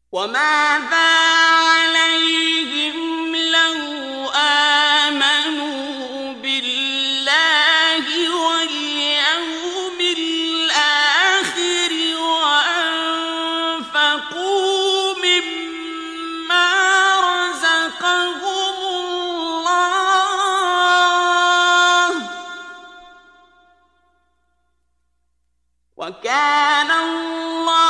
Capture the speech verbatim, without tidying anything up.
وماذا عليهم لو آمنوا بالله واليوم الآخر وأنفقوا مما رزقهم الله وكان الله